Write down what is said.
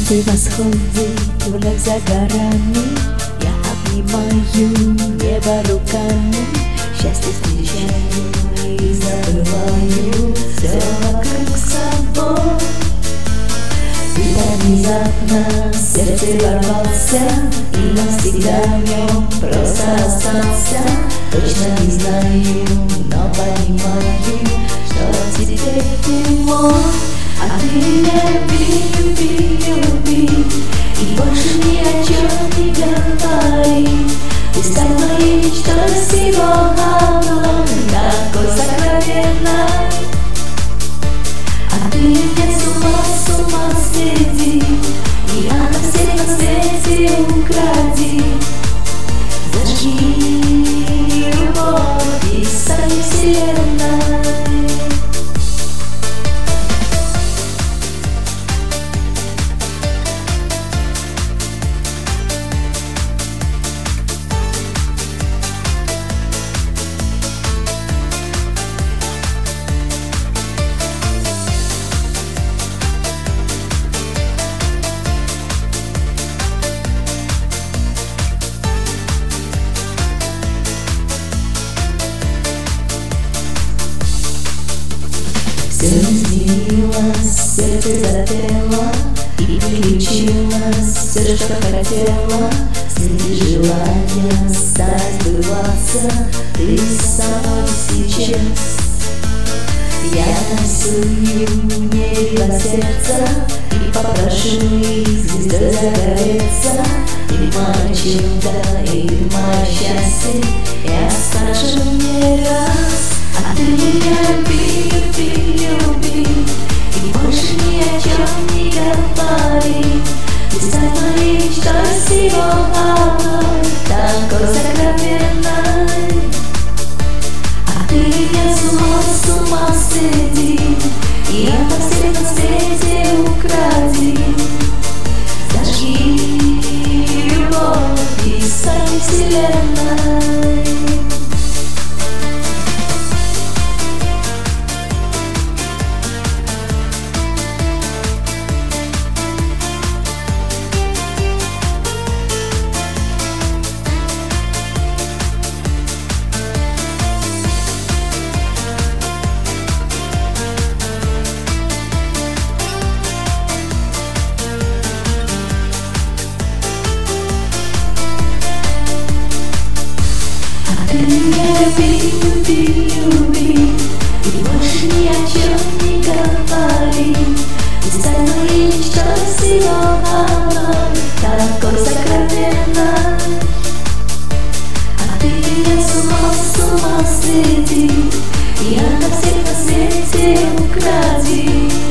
Солнце восходит вновь за горами, я обнимаю небо руками, счастье встречаю и забываю все вокруг собой. Ты так внезапно в сердце ворвался и навсегда в нем просто остался. Точно не знаю, но понимаю, что теперь ты мой. А ты меня люби, и больше ни о чем не говори. Ты стал моей мечтой всего одной, такой сокровенной. А ты меня с ума сведи, и от всех на свете укради. Зажги любовь и стань вселенной. Все изменилось, сердце запело и переключилось все, что хотела. Сны и желания стать сбываться, ты со мной сейчас. Я танцую небо сердца и попрошу их звездой загореться. Ты моя чудо и мое счастье, я скажу мне раз. А ты меня люби, и больше ни о чем не говори. Ты стал моей мечтой всего одной, такой сокровенной. А ты меня с ума сведи, и от всех на свете укради. Зажги любовь и стань вселенной. Ты меня люби, и больше ни о чем не говори. Ты стал моей мечтой всего одной, такой сокровенной. А ты меня с ума сведи, и от всех на свете укради.